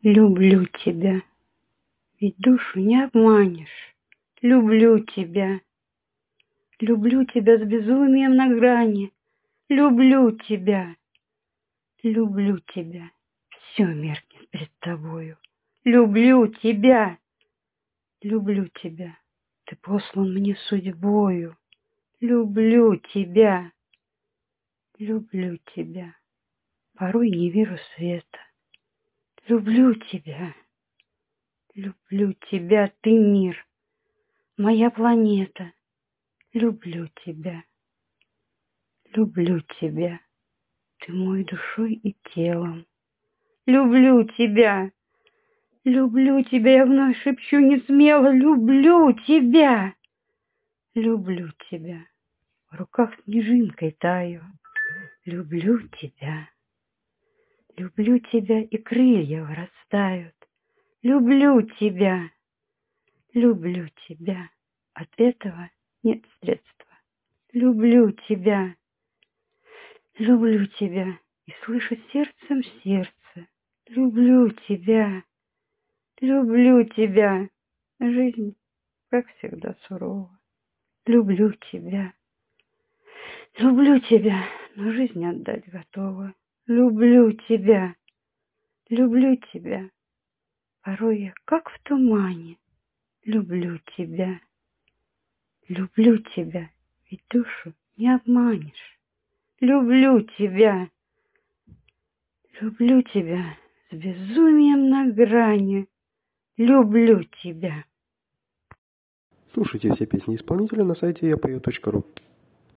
Люблю тебя, ведь душу не обманешь. Люблю тебя с безумием на грани. Люблю тебя, все меркнет пред тобою. Люблю тебя, ты послан мне судьбою. Люблю тебя, порой не вижу света. Люблю тебя, ты мир, моя планета. Люблю тебя, ты мой душой и телом. Люблю тебя, я вновь шепчу несмело. Люблю тебя, в руках снежинкой таю. Люблю тебя, и крылья вырастают. Люблю тебя, от этого нет средства. Люблю тебя, и слышу сердцем сердце. Люблю тебя, жизнь, как всегда, сурова. Люблю тебя, но жизнь отдать готова. Люблю тебя, порой я как в тумане. Люблю тебя, ведь душу не обманешь. Люблю тебя, с безумием на грани. Люблю тебя. Слушайте все песни исполнителя на сайте yapою.ru.